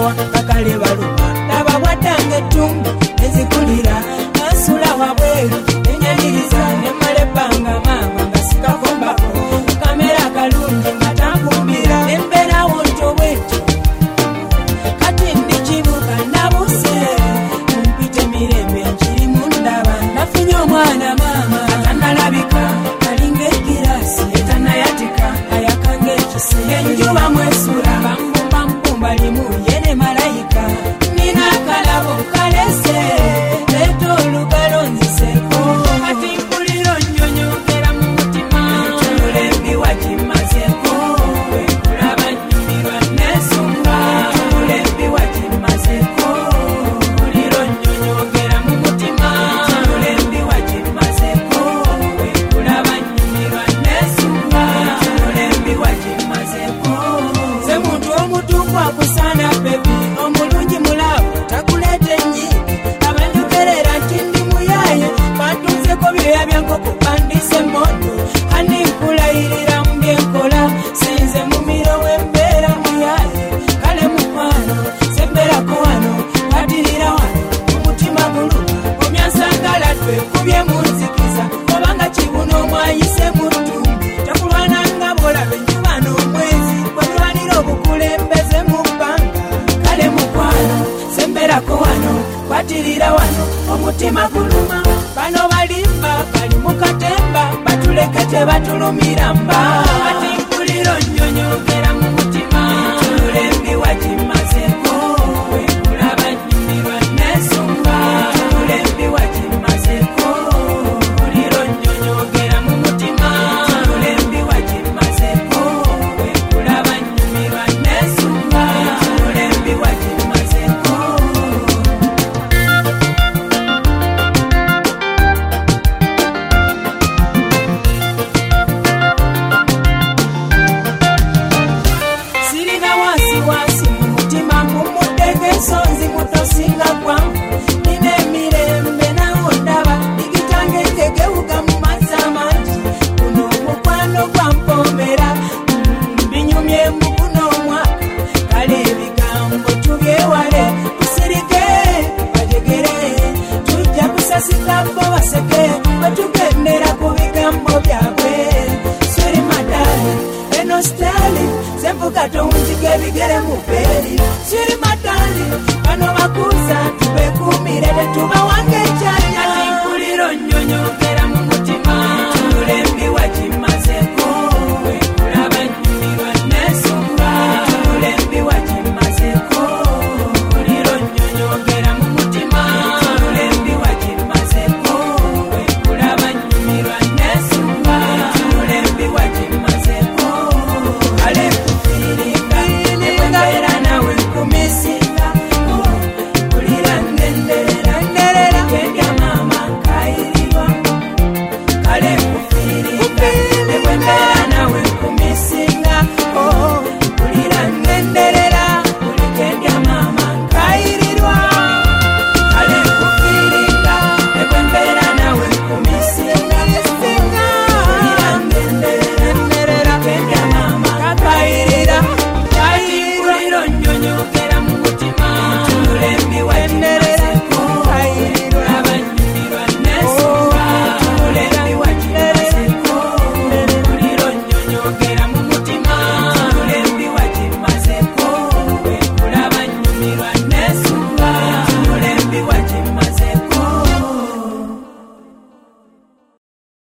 wa bakale baluma laba bwatange tumbu ezikulira asula wabweru enyaliriza nemalebbanga mama ngasikakombako kamera kalungi ngatankumbira nemberawo ntobweto kati ndi kibuga nabuse mpite mirembe nkiri mundaba nafunye omwana mama atanalabika alinga egirasi etanayatika ayakange ekise enjuba mwesula bambumba limu yene malayika nina akalabo kalese leeta olugalo nziseko kati mpuliro nnyonyogera mu mutima tulembi wakimazeko wekulaba nnyumirwa nesumba tulembi wakimazeko mpuliro nnyonyogera mu mutima tulembi wakimazeko wekulaba nnyumirwa nesumba tulembi wakimazeko ze muntu omutuufu akusana bebi omulungi mulabu takuleeta ennyingi abanjogerera nti ndi muyaye bantunzeko byoya byankoko bandise moto ani nkulayirira mu byenkola sinze mumiro wembeera muyaye kale mukwano semberako wano kwatirira wano omutima guluma omyansangala twekubye munzikiza obanga kibuno omwayise mu ttumbi takulwananga bolabe enjuba n'omwezi kwetwanira obukulembeze mu bbanga kale mukwano semberako wano kwatirira wano omutima guluma bano balimba bali mu katemba batuleke tebatulumira mba kati mpuliro nnyonyogera mu mutima tulembi wakimazeko wekulaba nnyumirwa nesumba tulembi wakimazeko mpuliro nnyonyogera mu mutima tulembi wakimazeko wekulaba nnyumirwa nesumba tulembi wakimazeko sirina wasiwasi mu mutima mumutegeso nzikutosinga kwangu nina emirembe nawo ndaba digitange tegewuga mu mazzi amangi guno omukwano gwampomera binyumye mu guno omwaka kale ebigambo tubyewale tusirike bajegere tujja kusasika bo baseke bwetugendera ku bigambo byabwe siri madali eno stali semvuga tonzige bigere mu beri